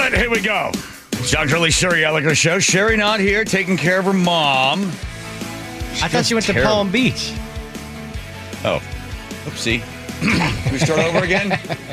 Got it. Here we go. John Curley, Sherry Elliker Show. Sherry not here, taking care of her mom. I thought she went to Palm Beach. Oh, oopsie. Can we start over again?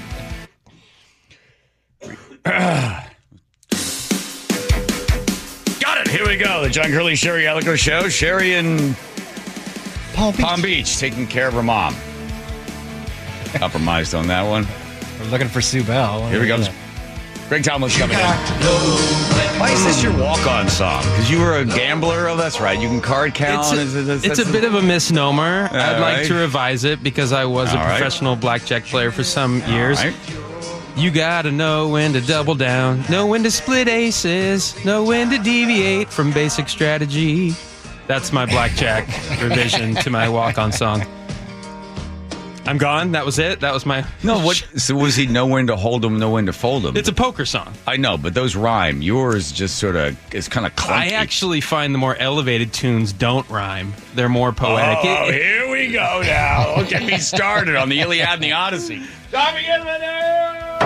Got it. Here we go. The John Curley, Sherry Elliker Show. Sherry in Palm Beach, taking care of her mom. Compromised on that one. We're looking for Sue Bell. Here we go. Greg Tomlin's coming in. Why is this your walk-on song? Because you were a gambler? Oh, that's right. You can card count. It's a bit of a misnomer. I'd like to revise it because I was a professional blackjack player for some years. Right. You gotta know when to double down, know when to split aces, know when to deviate from basic strategy. That's my blackjack revision to my walk-on song. I'm gone. That was it. That was my... No, what? So was he know when to hold them, know when to fold them? It's a poker song. I know, but those rhyme. Yours just sort of is kind of clunky. I actually find the more elevated tunes don't rhyme. They're more poetic. Oh, here we go now. Don't get me started on the Iliad and the Odyssey. Diving into the news!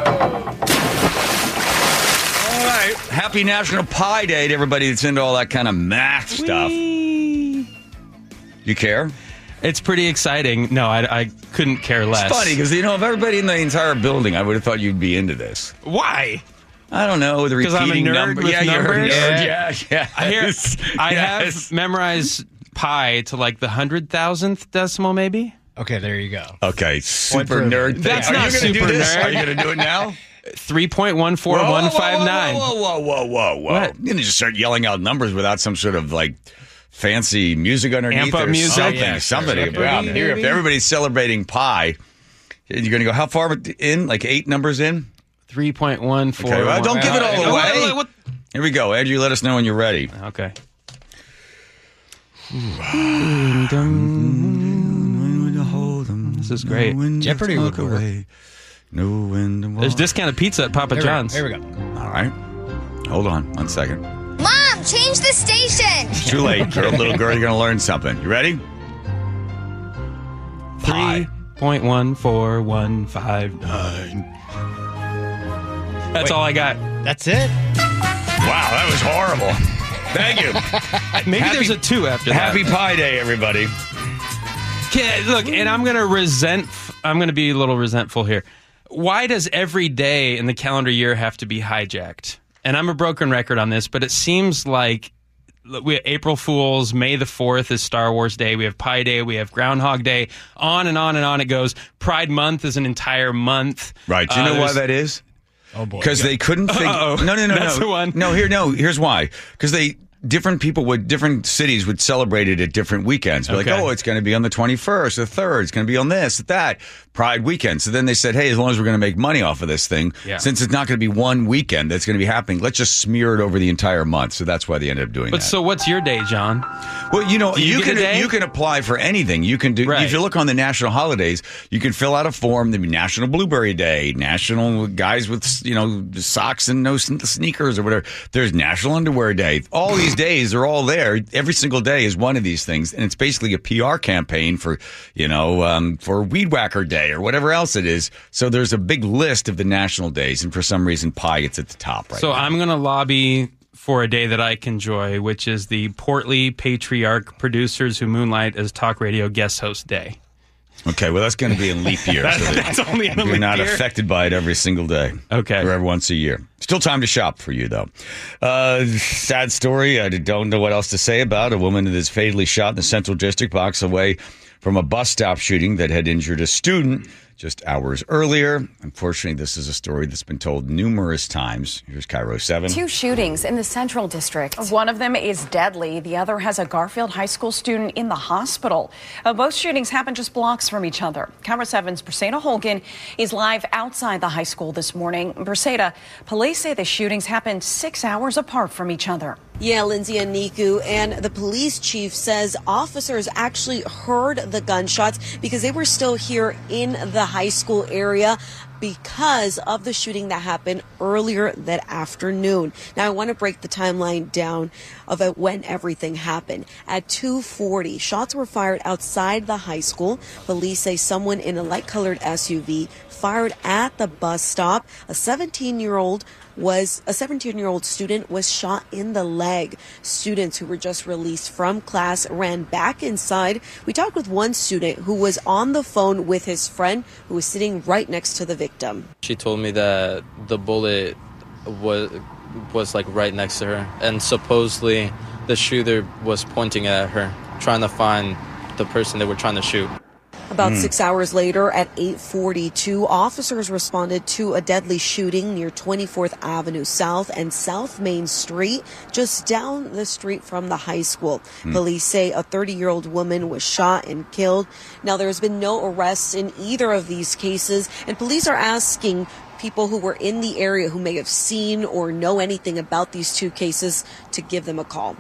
All right. Happy National Pie Day to everybody that's into all that kind of math stuff. You care? It's pretty exciting. No, I couldn't care less. It's funny because, of everybody in the entire building, I would have thought you'd be into this. Why? I don't know. The repeating I'm a nerd number. with numbers? Yeah. I have memorized pi to like the 100,000th decimal, maybe. Okay, there you go. Okay, super nerd thing. That's not super nerd. Are you going to do it now? 3.14159. Whoa. What? You're going to just start yelling out numbers without some sort of, fancy music underneath Amp up or music. something. Here, if everybody's celebrating pi, you're going to go how far in? Like 8 numbers in? 3.14. Okay, well, don't give it all away. What? Here we go. Andrew, let us know when you're ready. Okay. This is great. Jeopardy would work. There's discounted pizza at Papa John's. Here we go. All right. Hold on 1 second. Mom, change the station. It's too late, little girl. You're going to learn something. You ready? 3.14159. That's all I got. That's it? Wow, that was horrible. Thank you. Maybe there's a 2 after that. Happy Pie Day, everybody. Look, and I'm going to be a little resentful here. Why does every day in the calendar year have to be hijacked? And I'm a broken record on this, but it seems like we have April Fools, May the 4th is Star Wars Day, we have Pi Day, we have Groundhog Day, on and on and on it goes. Pride Month is an entire month. Right. Do you know why that is? Oh, boy. Because they couldn't think... No. That's the one. Here's why. Because different cities would celebrate it at different weekends. Be like, it's going to be on the 21st, the 3rd, it's going to be on this, that, Pride weekend. So then they said, hey, as long as we're going to make money off of this thing, since it's not going to be one weekend that's going to be happening, let's just smear it over the entire month. So that's why they ended up doing that. But so what's your day, John? Well, you can apply for anything. You can do if you look on the national holidays, you can fill out a form. There'd be National Blueberry Day, National Guys with socks and no sneakers or whatever. There's National Underwear Day. All these days are all there. Every single day is one of these things, and it's basically a PR campaign for Weed Whacker Day or whatever else it is. So there's a big list of the national days, and for some reason, pie gets at the top right now. So I'm going to lobby for a day that I can enjoy, which is the portly patriarch producers who moonlight as talk radio guest host day. Okay, well, that's going to be in leap year. That's only in a leap year. You're not affected by it every single day. Okay. Or every once a year. Still time to shop for you, though. Sad story. I don't know what else to say about a woman that is fatally shot in the Central District, blocks away from a bus stop shooting that had injured a student just hours earlier. Unfortunately, this is a story that's been told numerous times. Here's Cairo 7. 2 shootings in the Central District. One of them is deadly. The other has a Garfield High School student in the hospital. Both shootings happened just blocks from each other. Cairo 7's Braceda Holgan is live outside the high school this morning. Braceda, police say the shootings happened 6 hours apart from each other. Yeah, Lindsay and Niku, and the police chief says officers actually heard the gunshots because they were still here in the high school area. because of the shooting that happened earlier that afternoon. Now, I want to break the timeline down of when everything happened. At 2:40, shots were fired outside the high school. Police say someone in a light-colored SUV fired at the bus stop. A 17-year-old student was shot in the leg. Students who were just released from class ran back inside. We talked with one student who was on the phone with his friend who was sitting right next to the victim. She told me that the bullet was like right next to her, and supposedly the shooter was pointing at her, trying to find the person they were trying to shoot. About 6 hours later, at 8:42, officers responded to a deadly shooting near 24th Avenue South and South Main Street, just down the street from the high school. Police say a 30-year-old woman was shot and killed. Now, there's been no arrests in either of these cases, and police are asking people who were in the area who may have seen or know anything about these two cases to give them a call.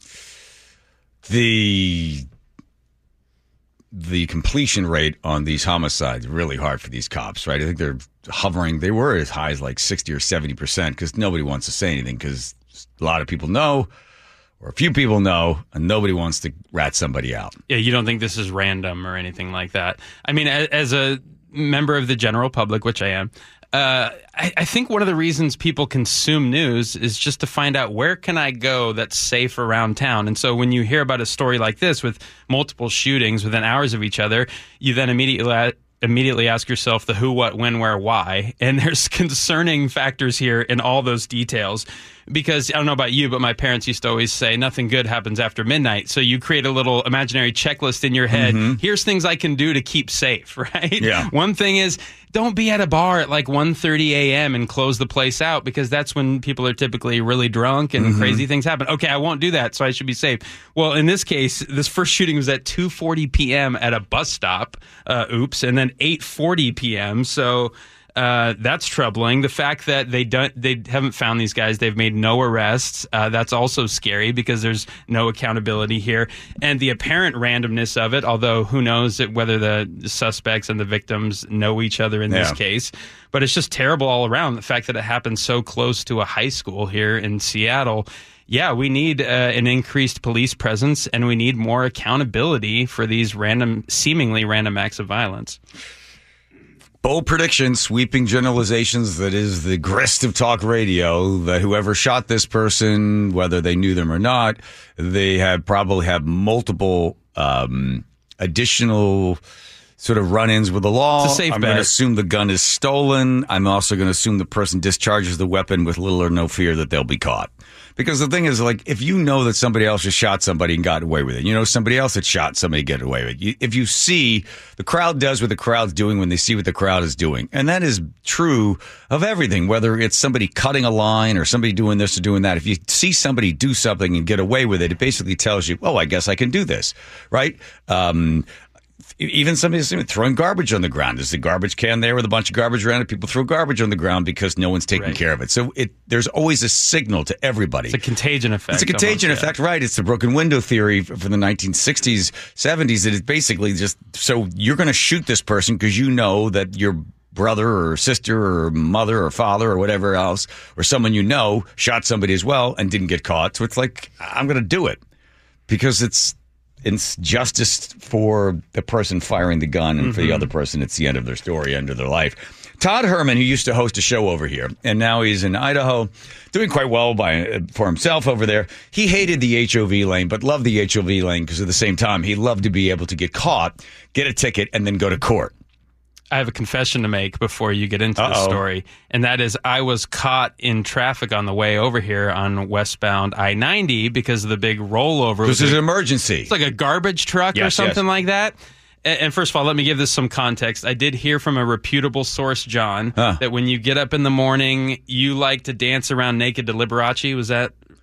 The completion rate on these homicides really hard for these cops, right? I think they were as high as like 60 or 70% because nobody wants to say anything because a lot of people know or a few people know and nobody wants to rat somebody out. Yeah, you don't think this is random or anything like that. I mean, as a member of the general public, which I am, I think one of the reasons people consume news is just to find out where can I go that's safe around town. And so when you hear about a story like this with multiple shootings within hours of each other, you then immediately ask yourself the who, what, when, where, why. And there's concerning factors here in all those details. Because I don't know about you, but my parents used to always say nothing good happens after midnight. So you create a little imaginary checklist in your head. Here's things I can do to keep safe, right? Yeah. One thing is don't be at a bar at like 1:30 a.m. and close the place out because that's when people are typically really drunk and crazy things happen. Okay, I won't do that, so I should be safe. Well, in this case, this first shooting was at 2:40 p.m. at a bus stop. And then 8:40 p.m. So that's troubling. The fact that they haven't found these guys, they've made no arrests. That's also scary because there's no accountability here, and the apparent randomness of it. Although who knows whether the suspects and the victims know each other in this case. But it's just terrible all around. The fact that it happened so close to a high school here in Seattle. Yeah, we need an increased police presence, and we need more accountability for these seemingly random acts of violence. Bold predictions, sweeping generalizations. That is the grist of talk radio. That whoever shot this person, whether they knew them or not, they probably have multiple additional sort of run-ins with the law. It's a safe I'm bet. going to assume the gun is stolen. I'm also going to assume the person discharges the weapon with little or no fear that they'll be caught. Because the thing is, like, if you know that somebody else has shot somebody and got away with it, you know somebody else that shot somebody and get away with it. If you see, the crowd does what the crowd's doing when they see what the crowd is doing. And that is true of everything, whether it's somebody cutting a line or somebody doing this or doing that. If you see somebody do something and get away with it, it basically tells you, oh, I guess I can do this, right? Even somebody throwing garbage on the ground. There's a garbage can there with a bunch of garbage around it. People throw garbage on the ground because no one's taking care of it. So there's always a signal to everybody. It's a contagion effect. It's a contagion effect, right? It's the broken window theory from the 1960s, 70s. That is basically just, so you're going to shoot this person because you know that your brother or sister or mother or father or whatever else, or someone you know, shot somebody as well and didn't get caught. So it's like, I'm going to do it because it's justice for the person firing the gun, and for the other person, it's the end of their story, end of their life. Todd Herman, who used to host a show over here, and now he's in Idaho, doing quite well for himself over there. He hated the HOV lane, but loved the HOV lane because at the same time, he loved to be able to get caught, get a ticket, and then go to court. I have a confession to make before you get into the story, and that is I was caught in traffic on the way over here on westbound I-90 because of the big rollover. This is an emergency. It's like a garbage truck or something like that. And first of all, let me give this some context. I did hear from a reputable source, John, that when you get up in the morning, you like to dance around naked to Liberace. Was that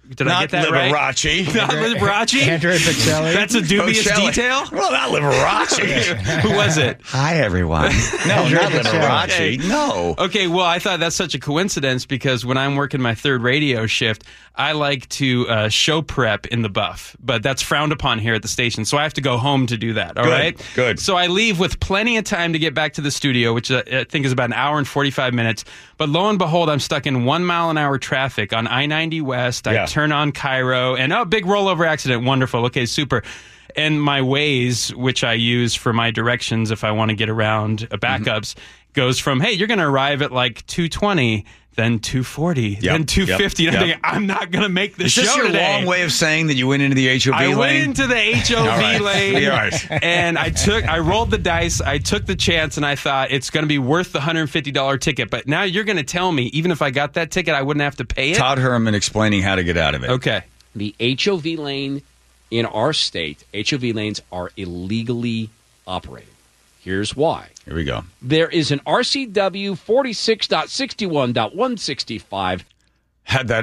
Did I get that right? Not Liberace. Andrea Bocelli. That's a dubious detail. Well, not Liberace. Who was it? Hi, everyone. No, not Liberace. No. Okay, well, I thought that's such a coincidence because when I'm working my third radio shift, I like to show prep in the buff, but that's frowned upon here at the station, so I have to go home to do that, all right? Good. So I leave with plenty of time to get back to the studio, which I think is about an hour and 45 minutes, but lo and behold, I'm stuck in 1 mile an hour traffic on I-90 West. I turn on Cairo, and big rollover accident. Wonderful. Okay, super. And my Waze, which I use for my directions if I want to get around backups, goes from, hey, you're going to arrive at like 2:20, then 2:40, then 2:50. And I'm thinking, I'm not going to make the show today. Is this your long way of saying that you went into the HOV lane? I went into the HOV lane, and I rolled the dice, I took the chance, and I thought it's going to be worth the $150 ticket. But now you're going to tell me, even if I got that ticket, I wouldn't have to pay it? Todd Herman explaining how to get out of it. Okay. The HOV lane in our state, HOV lanes are illegally operated. Here's why. Here we go. There is an RCW 46.61.165. Had that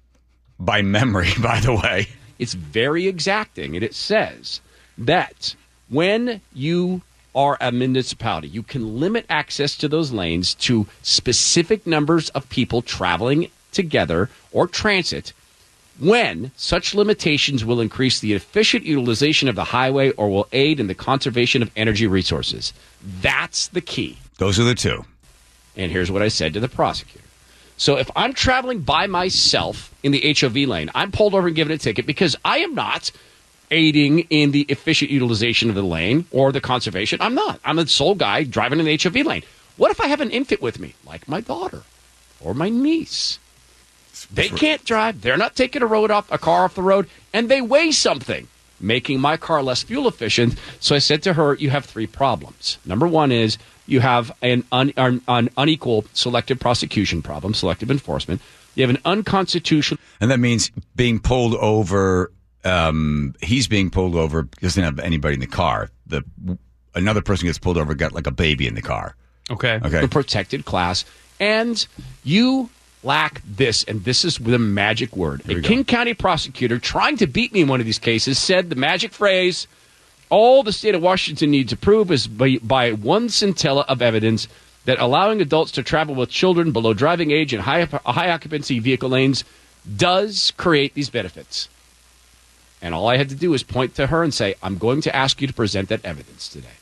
by memory, by the way. It's very exacting, and it says that when you are a municipality, you can limit access to those lanes to specific numbers of people traveling together or transit when such limitations will increase the efficient utilization of the highway or will aid in the conservation of energy resources. That's the key. Those are the two. And here's what I said to the prosecutor. So if I'm traveling by myself in the HOV lane, I'm pulled over and given a ticket because I am not aiding in the efficient utilization of the lane or the conservation. I'm not. I'm the sole guy driving in the HOV lane. What if I have an infant with me, like my daughter or my niece? They can't drive. They're not taking a car off the road, and they weigh something, making my car less fuel efficient. So I said to her, you have three problems. Number one is you have an unequal selective prosecution problem, selective enforcement. You have an unconstitutional. And that means being pulled over. He's being pulled over because he doesn't have anybody in the car. Another person gets pulled over, got like a baby in the car. Okay. The protected class. And you lack this, and this is the magic word. A King County prosecutor trying to beat me in one of these cases said the magic phrase, all the state of Washington needs to prove is by one scintilla of evidence that allowing adults to travel with children below driving age in high occupancy vehicle lanes does create these benefits. And all I had to do was point to her and say, I'm going to ask you to present that evidence today.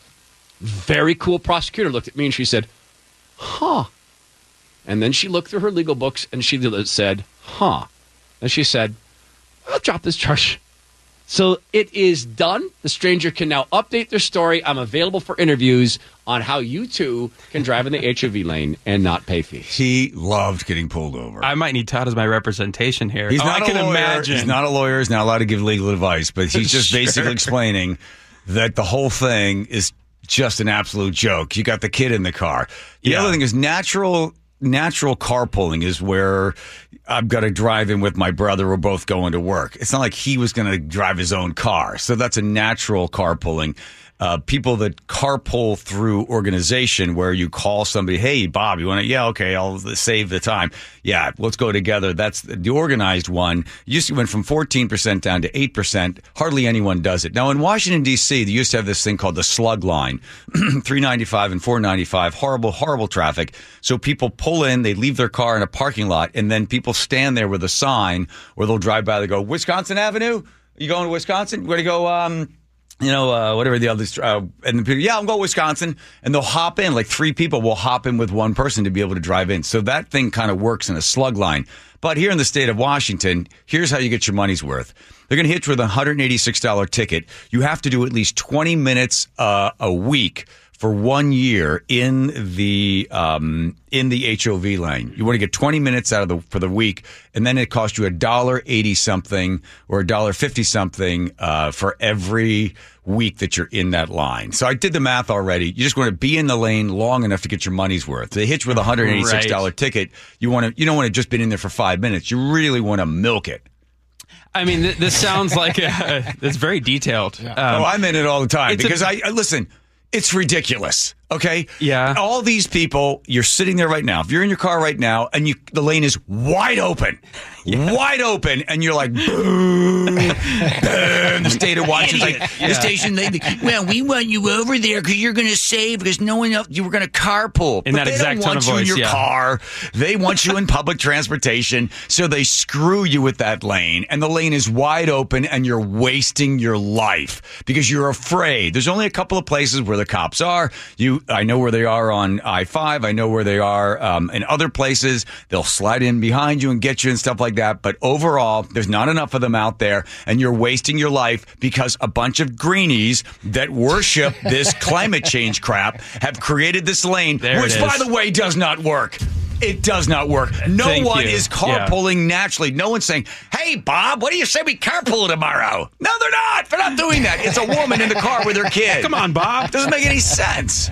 Very cool prosecutor looked at me and she said, huh. And then she looked through her legal books and she said, huh. And she said, I'll drop this charge. So it is done. The stranger can now update their story. I'm available for interviews on how you too can drive in the HOV lane and not pay fees. He loved getting pulled over. I might need Todd as my representation here. He's not I can a lawyer. Imagine. He's not a lawyer. He's not allowed to give legal advice, but he's just basically explaining that the whole thing is just an absolute joke. You got the kid in the car. The other thing is natural carpooling is where I've got to drive in with my brother. We're both going to work. It's not like he was going to drive his own car. So that's a natural carpooling. People that carpool through organization where you call somebody, hey, Bob, you want to? Yeah, okay, I'll save the time. Yeah, let's go together. That's the organized one. Used to went from 14% down to 8%. Hardly anyone does it. Now, in Washington, D.C., they used to have this thing called the slug line, 395 and 495, horrible traffic. So people pull in, they leave their car in a parking lot, and then people stand there with a sign, or they'll drive by, they go, Wisconsin Avenue? You going to Wisconsin? We're going to go, whatever the others, and the people, I'm going to Wisconsin, and they'll hop in, like three people will hop in with one person to be able to drive in. So that thing kind of works in a slug line. But here in the state of Washington, here's how you get your money's worth. They're going to hit you with a $186 ticket. You have to do at least 20 minutes a week for 1 year in the HOV lane. You want to get 20 minutes out of for the week, and then it costs you $1.80 something or $1.50 something for every week that you're in that line. So I did the math already. You just want to be in the lane long enough to get your money's worth. They hit you with a $186 ticket. You don't want to just been in there for 5 minutes. You really want to milk it. I mean, this sounds like it's very detailed. I'm in it all the time because I listen. It's ridiculous. Okay? Yeah. All these people, you're sitting there right now. If you're in your car right now and the lane is wide open, and you're like, boom, boom. The state of Washington's like, the station, well, we want you over there because you're going to save because no one else, you were going to carpool. In that exact tone of voice, they don't want you in your car. They want you in public transportation. So they screw you with that lane. And the lane is wide open and you're wasting your life because you're afraid. There's only a couple of places where the cops are. I know where they are on I-5. I know where they are in other places. They'll slide in behind you and get you and stuff like that. But overall, there's not enough of them out there, and you're wasting your life because a bunch of greenies that worship this climate change crap have created this lane, which, by the way, does not work. It does not work. No one is carpooling naturally. No one's saying, hey, Bob, what do you say we carpool tomorrow? No, they're not. They're not doing that. It's a woman in the car with her kid. Come on, Bob. Doesn't make any sense.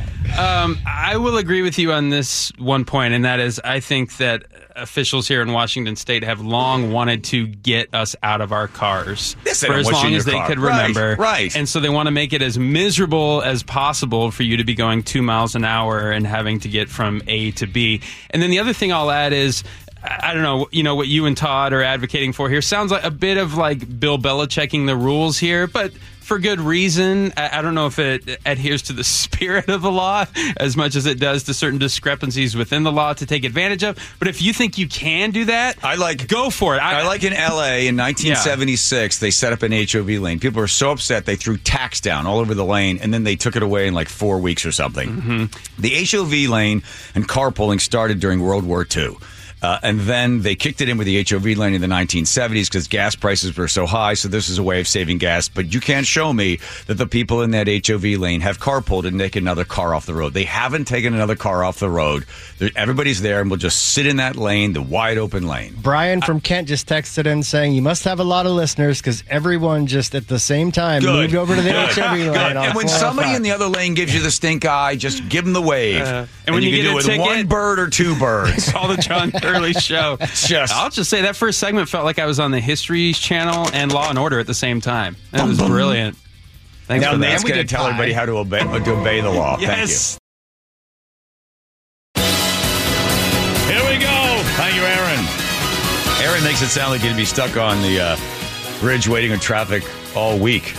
I will agree with you on this one point, and that is I think that officials here in Washington State have long wanted to get us out of our cars for as long as they could remember. Right. And so they want to make it as miserable as possible for you to be going 2 miles an hour and having to get from A to B. And then the other thing I'll add is, I don't know, what you and Todd are advocating for here sounds like a bit of like Bill Belichicking the rules here, but for good reason. I don't know if it adheres to the spirit of the law as much as it does to certain discrepancies within the law to take advantage of. But if you think you can do that, go for it. I like in L.A. in 1976, they set up an HOV lane. People were so upset they threw tax down all over the lane, and then they took it away in like 4 weeks or something. Mm-hmm. The HOV lane and carpooling started during World War II. And then they kicked it in with the HOV lane in the 1970s because gas prices were so high. So this is a way of saving gas. But you can't show me that the people in that HOV lane have carpooled and taken another car off the road. They haven't taken another car off the road. Everybody's there and will just sit in that lane, the wide open lane. Brian from Kent just texted in saying you must have a lot of listeners because everyone just at the same time moved over to the HOV lane. And when somebody in the other lane gives you the stink eye, just give them the wave. And when you can get do it with one bird or two birds. All the John Early show. I'll just say that first segment felt like I was on the History Channel and Law and Order at the same time. That was brilliant. Thanks for that. Now Nat's going to tell everybody how to obey the law. Yes. Thank you. Here we go. Thank you, Aaron. Aaron makes it sound like he'd be stuck on the bridge waiting in traffic all week.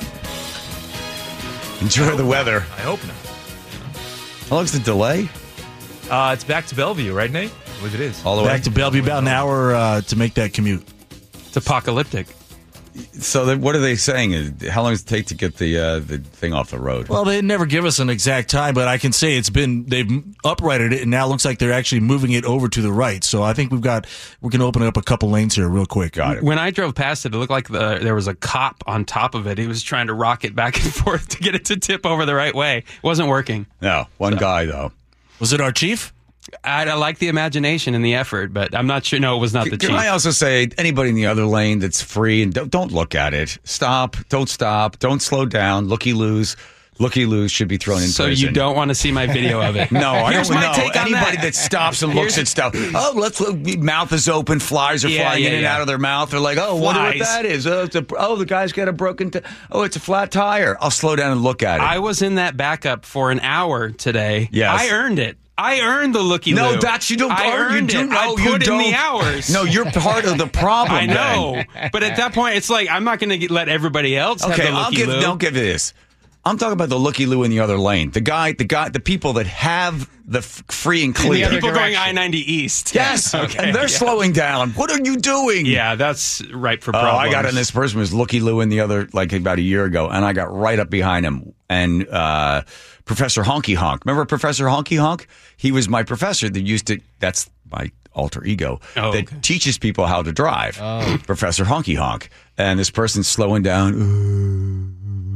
Enjoy the weather. I hope not. How long's the delay? It's back to Bellevue, right, Nate? I believe it is. All the way back to Bellevue, about an hour to make that commute. It's apocalyptic. So what are they saying? How long does it take to get the thing off the road? Well, they never give us an exact time, but I can say they've uprighted it, and now it looks like they're actually moving it over to the right. So I think we can open up a couple lanes here real quick. Got it. When I drove past it, it looked like there was a cop on top of it. He was trying to rock it back and forth to get it to tip over the right way. It wasn't working. No, one guy though. Was it our chief? I like the imagination and the effort, but I'm not sure. No, it was not the chief. Can I also say, anybody in the other lane that's free, and don't look at it. Stop. Don't stop. Don't slow down. Looky-loos. Looky-loos should be thrown in prison. So you don't want to see my video of it? No, I don't know. Take on anybody that stops and looks at stuff. Oh, let's look. Mouth is open. Flies are flying in and out of their mouth. They're like, oh, wonder what that is. The guy's got a broken. It's a flat tire. I'll slow down and look at it. I was in that backup for an hour today. Yes. I earned it. I earned the looky-loo. No, you don't. I earned it. I put in the hours. No, you're part of the problem. I know, but at that point, it's like I'm not going to let everybody else have the looky-loo. Don't give this. I'm talking about the looky-loo in the other lane. The people that have the free and clear. People going I-90 east. Yes, and they're slowing down. What are you doing? Yeah, that's ripe for problems. I got in. This person was looky-loo in the other, like about a year ago, and I got right up behind him. And Professor Honky Honk. Remember Professor Honky Honk? He was my professor that used to. That's my alter ego that teaches people how to drive. Professor Honky Honk. And this person's slowing down.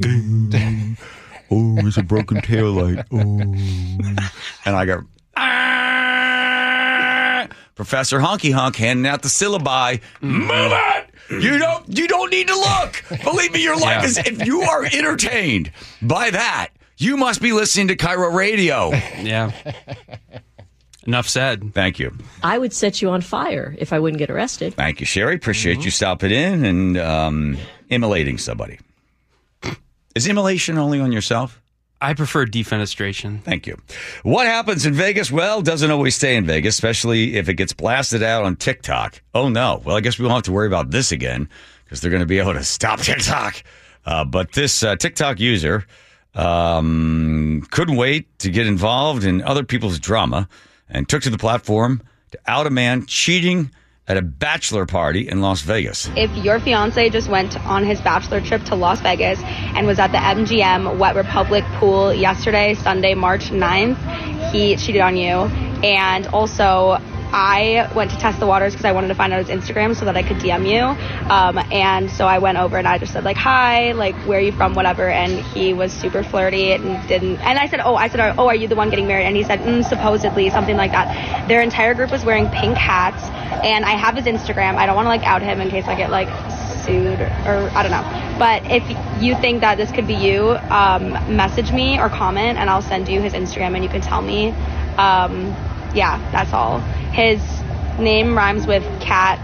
It's a broken taillight. And I go, Professor Honky Honk handing out the syllabi. Move it! You don't need to look. Believe me, your life is, if you are entertained by that, you must be listening to Cairo Radio. Yeah. Enough said. Thank you. I would set you on fire if I wouldn't get arrested. Thank you, Sherry. Appreciate you stopping in and immolating somebody. Is immolation only on yourself? I prefer defenestration. Thank you. What happens in Vegas? Well, doesn't always stay in Vegas, especially if it gets blasted out on TikTok. Oh, no. Well, I guess we won't have to worry about this again because they're going to be able to stop TikTok. But this TikTok user couldn't wait to get involved in other people's drama and took to the platform to out a man cheating at a bachelor party in Las Vegas. If your fiance just went on his bachelor trip to Las Vegas and was at the MGM Wet Republic pool yesterday, Sunday, March 9th, he cheated on you. And also, I went to test the waters because I wanted to find out his Instagram so that I could DM you. And so I went over and I just said, like, hi, like, where are you from, whatever. And he was super flirty and didn't. And I said, oh, are you the one getting married? And he said, supposedly, something like that. Their entire group was wearing pink hats. And I have his Instagram. I don't want to, like, out him in case I get, like, sued or I don't know. But if you think that this could be you, message me or comment and I'll send you his Instagram and you can tell me. Yeah, that's all. His name rhymes with cat.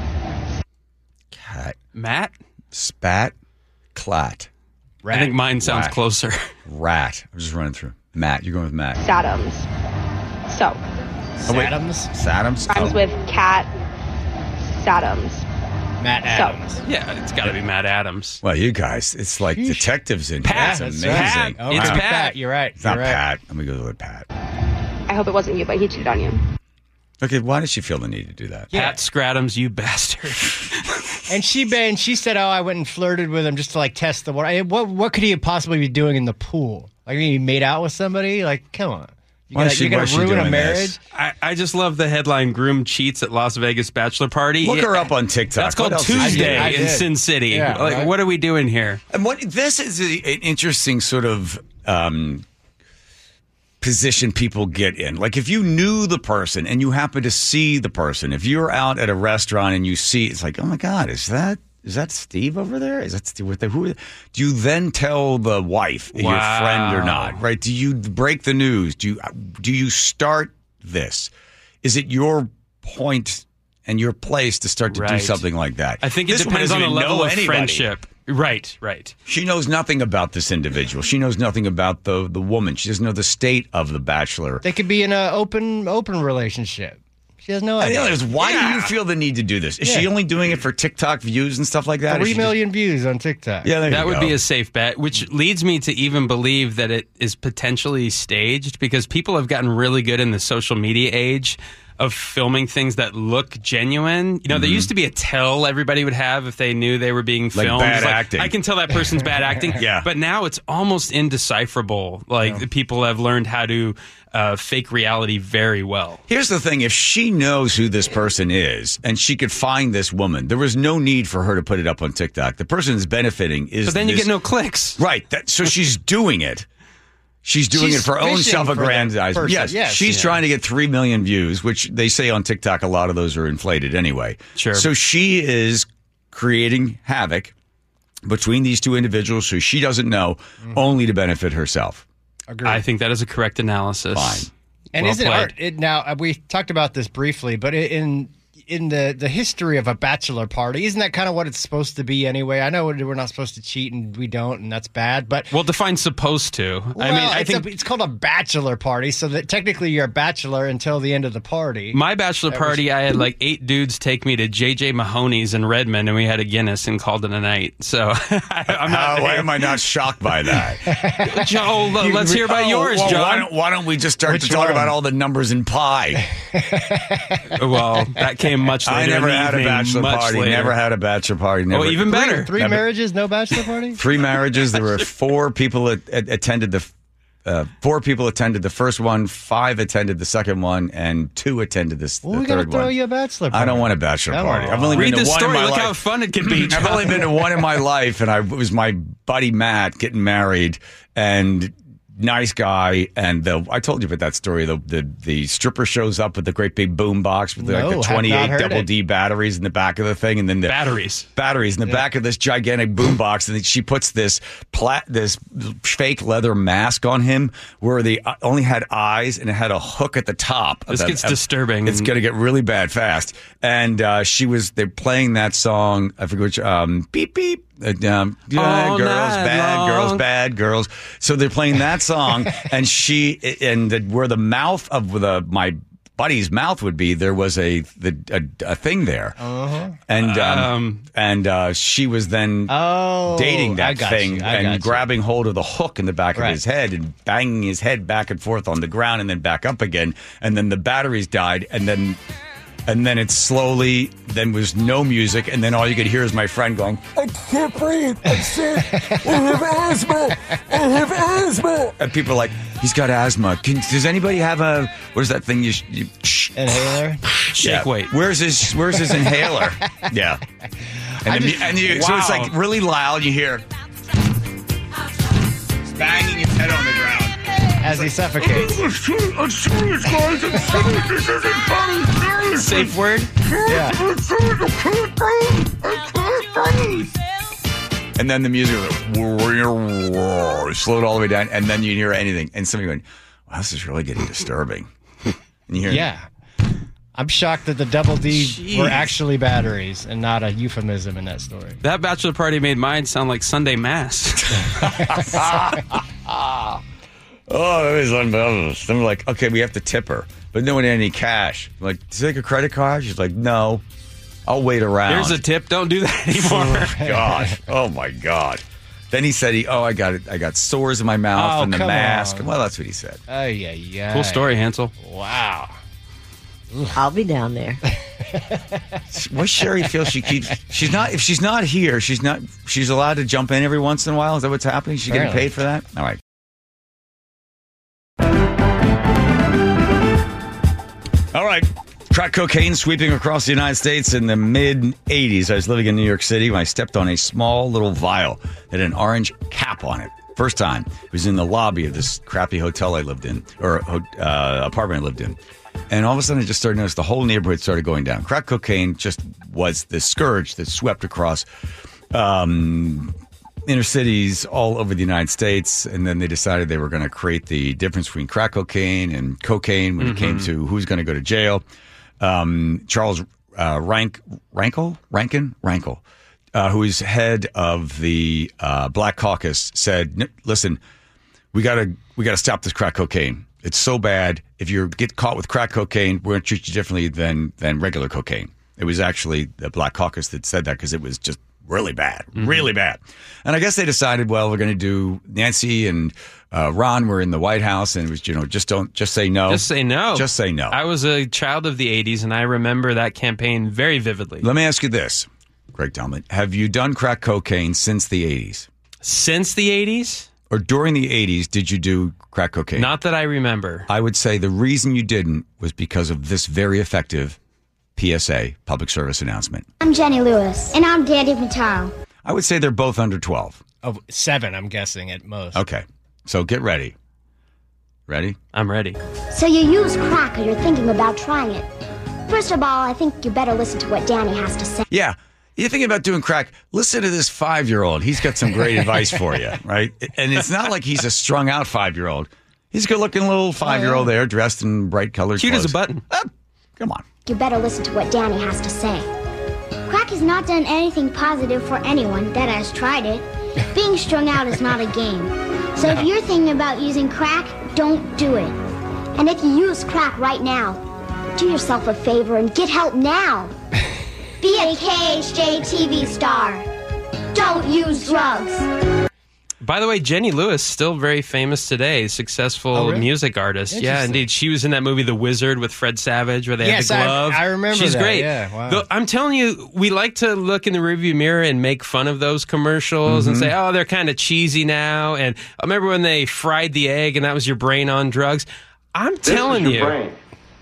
Cat. Matt? Spat. Clat. Rat. I think mine sounds closer. Rat. I'm just running through. Matt. You're going with Matt. Sadams. So. Sadams? Sadams? Rhymes with cat. Sadams. Matt Adams. So. Yeah, it's got to be Matt Adams. Well, you guys, it's like detectives in here. Pat. It's amazing. Pat. Oh, it's wow. Pat. You're right. It's not Pat. Let me go with Pat. I hope it wasn't you, but he cheated on you. Okay, why did she feel the need to do that? Pat Scratums, you bastard. And she said, "Oh, I went and flirted with him just to like test the water." What could he possibly be doing in the pool? Like, he made out with somebody? Like, come on. You're going to ruin a marriage? I just love the headline, Groom Cheats at Las Vegas Bachelor Party. Look her up on TikTok. That's called Tuesday in Sin City. Yeah, like, right? What are we doing here? And this is an interesting sort of position people get in. Like, if you knew the person and you happen to see the person, if you're out at a restaurant and you see, it's like, oh my God, is that Steve over there? Is that Steve? Do you then tell the wife, your friend or not? Right? Do you break the news? Do you start this? Is it your point and your place to start to do something like that? I think it depends on the level of friendship. Right. She knows nothing about this individual. She knows nothing about the woman. She doesn't know the state of the bachelor. They could be in an open relationship. She has no idea. Why do you feel the need to do this? Is she only doing it for TikTok views and stuff like that? 3 million views on TikTok. Yeah, that would be a safe bet, which leads me to even believe that it is potentially staged because people have gotten really good in the social media age of filming things that look genuine. You know, there used to be a tell everybody would have if they knew they were being filmed. Bad acting. I can tell that person's bad acting. Yeah. But now it's almost indecipherable. Like, people have learned how to fake reality very well. Here's the thing. If she knows who this person is and she could find this woman, there was no need for her to put it up on TikTok. The person that's benefiting is But then you get no clicks. Right. So she's doing it. She's doing it for her own self-aggrandizement. Yes, she's trying to get 3 million views, which they say on TikTok a lot of those are inflated anyway. Sure. So she is creating havoc between these two individuals who she doesn't know, only to benefit herself. Agreed. I think that is a correct analysis. Fine. And well isn't played. it now? We talked about this briefly, but in the history of a bachelor party, isn't that kind of what it's supposed to be anyway? I know we're not supposed to cheat and we don't, and that's bad. But well, define supposed to. Well, I think it's called a bachelor party, so that technically you're a bachelor until the end of the party. My bachelor party, I had like 8 dudes take me to JJ Mahoney's in Redmond, and we had a Guinness and called it a night. So why am I not shocked by that? Joe, let's hear about yours, John. Why don't we just start to talk about all the numbers in pi? Well, that came much later. I never had a evening, bachelor party. Later. Never had a bachelor party. Never. Oh, even better. Three marriages, no bachelor party? 3 marriages. There were 4 people attended the 4 people attended the first one, 5 attended the second one, and 2 attended the third one. We're going to throw you a bachelor party. I don't want a bachelor party. I've only been to one in my life. Look how fun it can be. I've only been to one in my life, and it was my buddy Matt getting married, and nice guy. And I told you about that story. The stripper shows up with the great big boom box with the 28 double D batteries in the back of the thing, and then the batteries in the back of this gigantic boom box, and then she puts this fake leather mask on him where they only had eyes and it had a hook at the top. This gets disturbing. It's going to get really bad fast. And they're playing that song. I forget which. Beep beep. Girls, bad girls. So they're playing that song, and where the mouth of my buddy's mouth would be, there was a thing there, and she was then dating that thing and grabbing hold of the hook in the back of his head and banging his head back and forth on the ground and then back up again, and then the batteries died, and then it slowly, then was no music, and then all you could hear is my friend going, I can't breathe, I'm sick, I have asthma, I have asthma. And people are like, he's got asthma. Does anybody have what is that thing you inhaler? Shake weight. Where's his inhaler? Yeah. So it's like really loud, you hear banging his head on the ground. As he suffocates. I'm serious, guys. I'm serious. This isn't funny. Safe word? Yeah. I can't breathe. And then the music slowed all the way down, and then you hear anything. And somebody going, wow, this is really getting disturbing. And you hear yeah. I'm shocked that the double D were actually batteries and not a euphemism in that story. That bachelor party made mine sound like Sunday Mass. Oh, it was unbelievable. I'm like, okay, we have to tip her, but no one had any cash. I'm like, do you take a credit card? She's like, no, I'll wait around. Here's a tip. Don't do that anymore. Oh my God. Then he said, I got it. I got sores in my mouth and the mask. On. Well, that's what he said. Cool story, Hansel. Wow. I'll be down there. What Sherry feels she's not. If she's not here, she's allowed to jump in every once in a while. Is that what's happening? She's getting paid for that? All right. All right. Crack cocaine sweeping across the United States in the mid-'80s. I was living in New York City when I stepped on a small little vial that had an orange cap on it. First time. It was in the lobby of this crappy hotel I lived in, or apartment I lived in. And all of a sudden, I just started to notice the whole neighborhood started going down. Crack cocaine just was the scourge that swept across inner cities all over the United States, and then they decided they were going to create the difference between crack cocaine and cocaine when it came to who's going to go to jail. Charles Rankin, who is head of the Black Caucus, said, "Listen, we got to stop this crack cocaine. It's so bad. If you get caught with crack cocaine, we're going to treat you differently than regular cocaine." It was actually the Black Caucus that said that because it was just really bad, really bad. And I guess they decided, well, we're going to do Nancy and Ron were in the White House, and it was, just say no. Just say no. Just say no. I was a child of the 80s, and I remember that campaign very vividly. Let me ask you this, Greg Tomlin. Have you done crack cocaine since the 80s? Since the 80s? Or during the 80s, did you do crack cocaine? Not that I remember. I would say the reason you didn't was because of this very effective PSA, public service announcement. I'm Jenny Lewis. And I'm Danny Mataro. I would say they're both under 12. Oh, 7, I'm guessing, at most. Okay. So get ready. Ready? I'm ready. So you use crack or you're thinking about trying it. First of all, I think you better listen to what Danny has to say. Yeah. You're thinking about doing crack, listen to this 5-year-old. He's got some great advice for you, right? And it's not like he's a strung-out 5-year-old. He's a good-looking little 5-year-old there, dressed in bright colored cute clothes. Cute as a button. Come on. You better listen to what Danny has to say. Crack has not done anything positive for anyone that has tried it. Being strung out is not a game. So if you're thinking about using crack, don't do it. And if you use crack right now, do yourself a favor and get help now. Be a KHJ TV star. Don't use drugs. By the way, Jenny Lewis, still very famous today, successful music artist. Yeah, indeed. She was in that movie The Wizard with Fred Savage where they had the glove. I remember She's that. great. Yeah, wow. Though, I'm telling you, we like to look in the rearview mirror and make fun of those commercials and say, oh, they're kind of cheesy now. And I remember when they fried the egg and that was your brain on drugs. I'm telling you. This is your brain.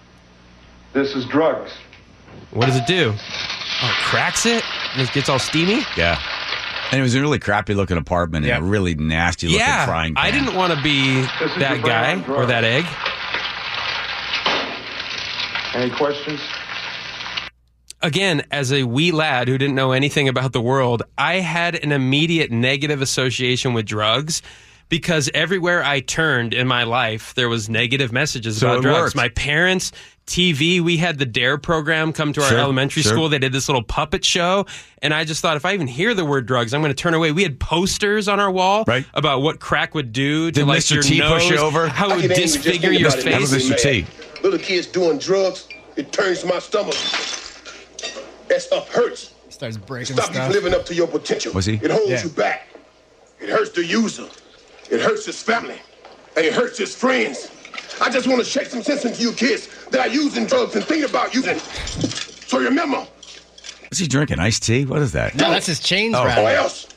This is drugs. What does it do? Oh, it cracks it? And it gets all steamy? Yeah. And it was a really crappy-looking apartment in a really nasty-looking frying pan. I didn't want to be that guy or that egg. Any questions? Again, as a wee lad who didn't know anything about the world, I had an immediate negative association with drugs because everywhere I turned in my life, there was negative messages So about it drugs. worked. My parents, TV, we had the DARE program come to our elementary school. They did this little puppet show. And I just thought, if I even hear the word drugs, I'm going to turn away. We had posters on our wall about what crack would do to Did Mr. your T nose, push you over? how it would disfigure your face. That was Mr. T. Little kids doing drugs, it turns my stomach. That stuff hurts. Starts breaking Stop you from living up to your potential. Was he? It holds you back. It hurts the user. It hurts his family. And it hurts his friends. I just want to shake some sense into you kids that are using drugs and think about using. So remember. What's he drinking? Iced tea? What is that? No, that's his chains Or rattling. else.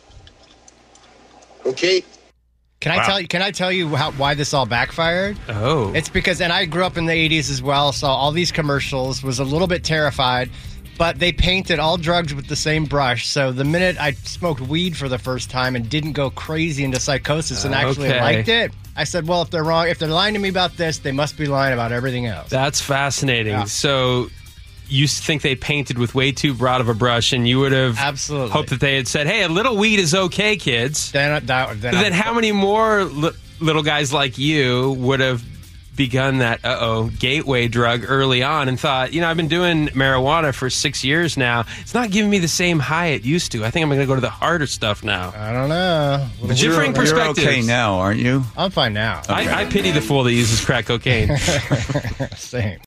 Okay? Can I tell you why this all backfired? Oh. It's because, and I grew up in the 80s as well, saw all these commercials, was a little bit terrified, but they painted all drugs with the same brush. So the minute I smoked weed for the first time and didn't go crazy into psychosis and actually liked it, I said, well, if they're wrong, if they're lying to me about this, they must be lying about everything else. That's fascinating. Yeah. So you think they painted with way too broad of a brush, and you would have absolutely hoped that they had said, hey, a little weed is okay, kids. Then then how many more little guys like you would have begun that gateway drug early on and thought, I've been doing marijuana for 6 years now. It's not giving me the same high it used to. I think I'm going to go to the harder stuff now. I don't know. But differing perspectives. You're okay now, aren't you? I'm fine now. I pity the fool that uses crack cocaine. Same.